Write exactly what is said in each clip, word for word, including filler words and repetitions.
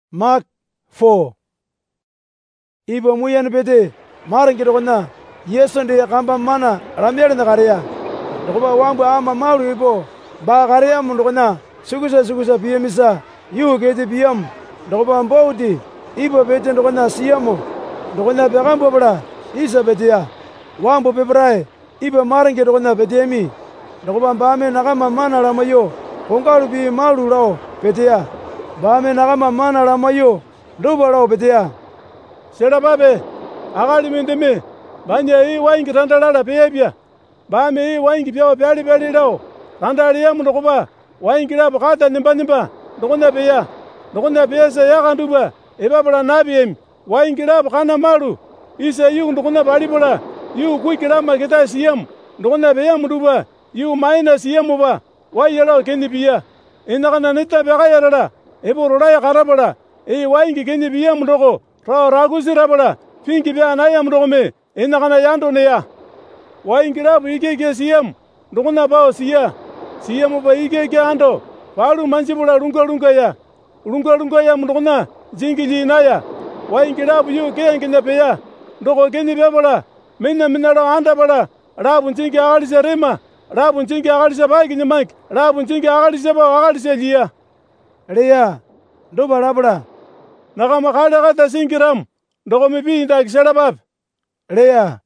Mark four. Ibo muyan bete maran kirokona Yesu ndi kamba mana ramyere na karea. Ndokuba wambu ama maru ibo ba karea mundokona sugusa sugusa piyemisa yu kete piyam. Ndokuba mbauti ibo bete ndokona siyamo. Ndokona bekambo bra isa bete ya. Wambu bebrae ibo maran kirokona betemi. Ndokuba mbame nakama mana ramayo kongaru bi maru rao bete ya. Bame nakama mana ramayo ndoba rao bete ya. Sera babe agali mindeme banya hii waingi randalala bebya bame hii waingi byao byali byali lao randali ya mundokuba waingi la bakata nimba nimba ndokona beya ndokona beyasa ya kanduba ebabala nabiyem waingi la bakana malu isa yu ndokona bali bola yu kuikira mageta siyam ndokona beya munduba yu maina siyam ba wayelo kendi biya inakana nita bega yarala eborola ya karabala e waingi kendi biya mundoko ra ragusira bala finki be anaya mdogome inakana yando ne ya waingira bu ike ke siyam ndokona bao siya siyam ba ike ke ando balu manjibula runga runga ya runga runga ya mdokona jingili na ya waingira bu yu ke ngina be ya ndoko keni be bala minna minna ro anda bala rabu jingi agali se rema rabu jingi agali se ba gini mank rabu jingi agali se ba agali se liya Leya ndo bala bala nakama kale kata singiram ndoko mibi inda kisera bab Leya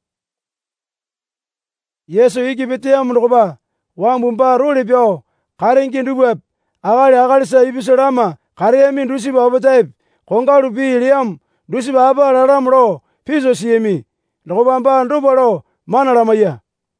Yesu iki betea mundokoba wambu mba role bio karengi ndubab agali agali sa ibisorama karemi ndusi ba obataib kongaru bi liam ndusi ba aba raramro piso siemi ndokoba mba ndobalo mana ramaya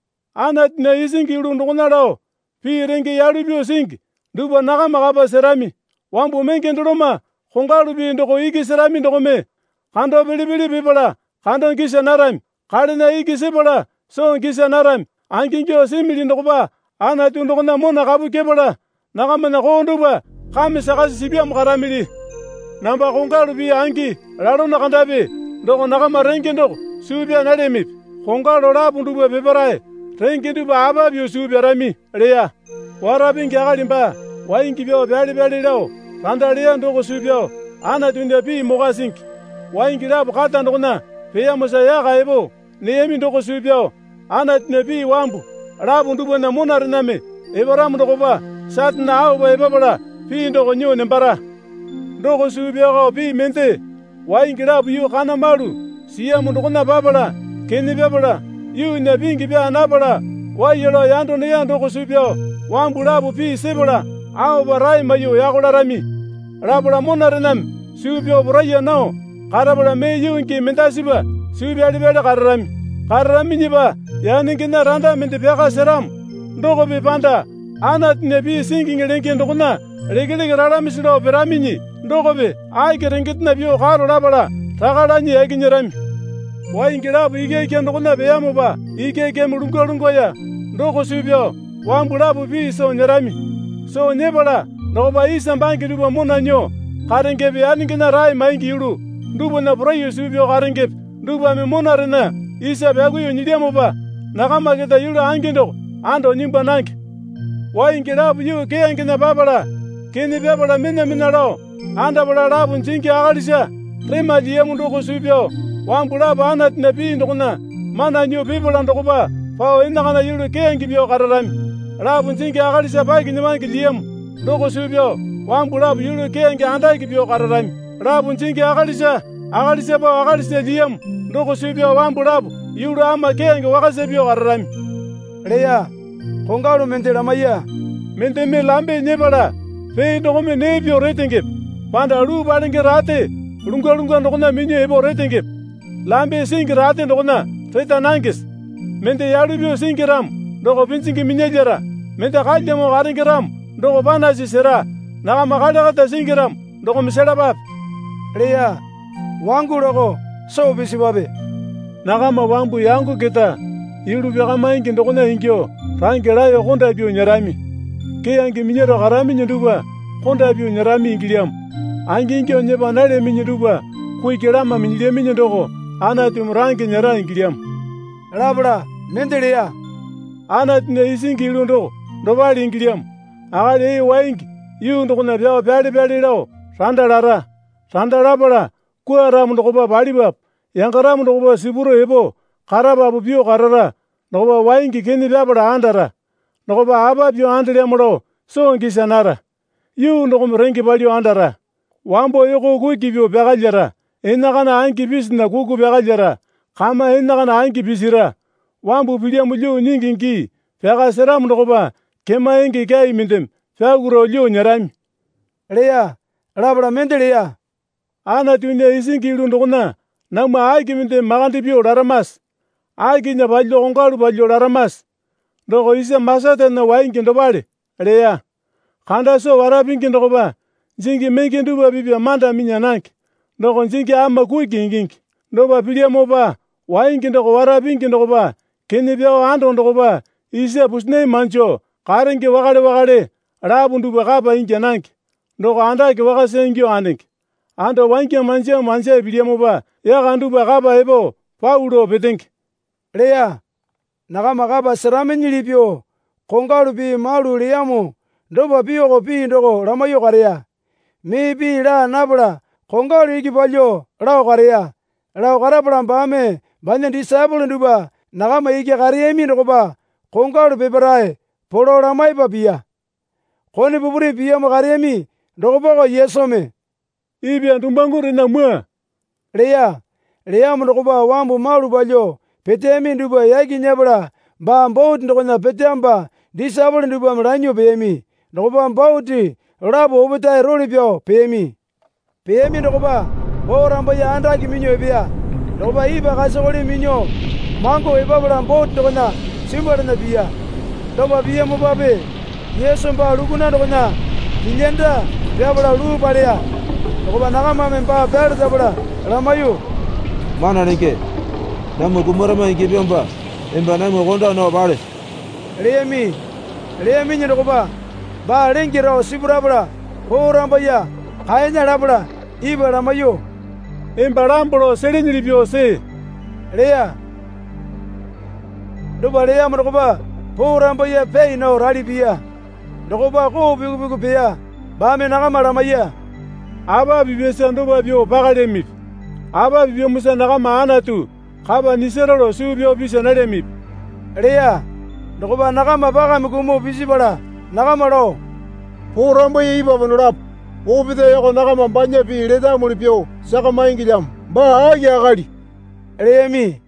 anat ne isingi ru ndokona ro pi rengi yaru bio sing nduba nakama kaba serami wambu mengi ndoroma kongaru bi ndoko iki serami ndokome kando bili bili bibala kando ngisa naram kalina iki sibala so ngisa naram angingyo simili ndokoba anatu ndokona mona kabu kebala nakama na konduba kami sakasi sibia mkaramili namba kongaru bi angi lalo nakandabe ndoko nakama rengi ndoko subia nalemip kongaru rabu nduba bibarae rengi nduba aba bio subia rami leya warabingi akalimba waingi bio byali byali lao randaliya ndoko subia anatu ndabi mogasink waingi la bukata ndokona peya musa ya gaibo neyemi ndoko subia anat nabi wambu rabu nduba na monar name ebaramu ndokoba satna au ebabala pi ndoko nyo nembara ndoko subia ga bi mente waingi la buyu kana malu siya ndokona babala keni babala yu nabingi bya nabala wayelo yando ne yando ko subia wambu rabu pi sebala au barai mayu ya golarami rabula monarenam subia buraya no karabula me yunki mentasiba subia libele karami karami niba yani kina randa mente bega seram ndoko be panda anat nebi singi ngelenke ndokona regele rarami silo beramini ndoko be ai gerengit na bio karo rabala tagalani eginyerami waingira bu ige ke ndokona be yamuba ige ke murungo rungo ya ndoko subia wambu rabu bi so nyerami so nyebala ndoba isa mbangi duba monanyo karenge be aningina rai maingi yuru ndubo na broyo subio karenge nduba me monarena isa be aguyo nyidemo ba nakama geta yuru angindo ando nyimba nanki waingira bu yu ke angina babala keni babala minna minna ro anda bala rabu njingi agalisa rema diemu ndoko subio wambu rabu anat nabi ndokona mana nyo bibala ndokoba fao indakana yuru ke angi bio kararami rabu njingi agalisa bagi nyimangi diemu ndoko subio wambu rabu yuru ke angi andaki bio kararami rabu njingi agalisa agalisa ba agalisa diemu ndoko subio wambu rabu yuru ama ke angi wakase bio kararami Leya kongaru mente ramaya mente me lambe nyebala fe ndoko me ne bio retengep panda ru balinge rate runga runga ndokona minye ebo retengep lambe singi rate ndokona feta nangis mente yaru bio singi ram ndoko pinsingi minye jera mente kalja mo garingi ram ndoko bana sisera naga makala kata singi ram ndoko misera bab Leya wangu roko so bisi babe nakama wambu yangu kita iru bega maingi ndokona ingyo rangela yo konda bio nyarami ke yangi minyero garami nduba konda bio nyarami ingiliam angi ingyo nyeba nale minduba kuikirama minyile minyondoko ana tumrangi nyara ingiliam rabla mendeleya ana tne isingi irundo ndobali ingiliam agale waingi yu ndokona byao byali byali lao randalara Randalapala kuaramu nokopa palipap. Yangaramu nokopa sipuro epo. Karapapu pio karara. Nokopa waingi keni pyapala andara. Nokopa apa pio andeliamoro. Songi sanara. Yu nokom rengi palio andara. Wambo yoko kuki pio pyakalyara. Enakana anki pisina kuku pyakalyara. Kama enakana anki pisira. Wambu piliamu liu nyingingi. Pyakaseramu nokopa. Kema engi kai mindem. Pyakuro liu nyarami. Leya. Lapala mente leya. Ana tunia isingi ilu ndokona. Nama aiki mindem makandi pio laramas. Aiki nya palio kongalu palio laramas. Ndoko isa masate na waingi ndopale. Leya. Kanda so warapingi nokopa. Jingi mengi ndupa pipia manda minya nanki. Ndoko jingi ama kuiki ingingi. Ndopa piliamu pa. Waingi ndoko warapingi nokopa. Keni pyao ando nokopa. Isa pusnei mancho. Karengi wakale wakale. Rabu ndupa kapa ingi nanki. Ndoko andaki wakasengio anengi. Ando waingi mancha mancha piliamu pa. Yaka ndupa kapa epo. Paulo petengi. Leya. Nakama kapa serame nyilipyo. Kongalu pi malu leyamu. Ndopa piyo ko pi ndoko ramayo kareya. Mi pi la napala. Kongalu iki palyo lao kareya. Lao karapala mbame. Banya disable ndupa. Nakama iki kareyemi nokopa. Kongalu peparae. Polo ramai pa piya. Koni pupuri piya mo kareyemi. Nokopa ko yesome. Ibya ndumbanguri na mua. Leya. Leya mo nokopa wambu malu palyo. Petemi ndupa yaki nyabala. Ba mbauti ndokona peteamba. Disable ndupa mranyo peyemi. Nokopa mbauti. Rabo ubetai roli pyo peyemi. Peyemi nokopa. Po rambo ya andaki minyo epeya. Nokopa iba kasokoli minyo. Mango ipabala mbauti ndokona. Simbala na piya. Nokopa piya mo pape. Yeso mba lukuna ndokona. Ninyenda. Pyabala luu paleya. Nokopa nakama memba pyalu tabala. Ramayu. Mana nike. Namu kumurama ingi pyamba. Emba namu konda no pale. Leyemi. Leyemi nye nokopa. Ba lengi rao sipurabala. Po rambo ya. Kayanya labala. Iba ramayu. Emba rambolo selinyilipyo se. Leya. Nokopa leya mo nokopa. Po rambo ya pei no rali piya. Nokopa ko piku piku piya. Bame nakama ramaya. Aba bibesa ndoba pyo pakalemi. Aba bibyo musa nakama anatu. Kaba niserolo subyo bisa nalemi. Leya. Nokopa nakama baka mikumu bisibala. Nakama lo. Po rambo ye iba vanolap. Obide yako nakama mbanya pi leda mulipyo. Saka maingi jam. Ba agi agali. Leyemi.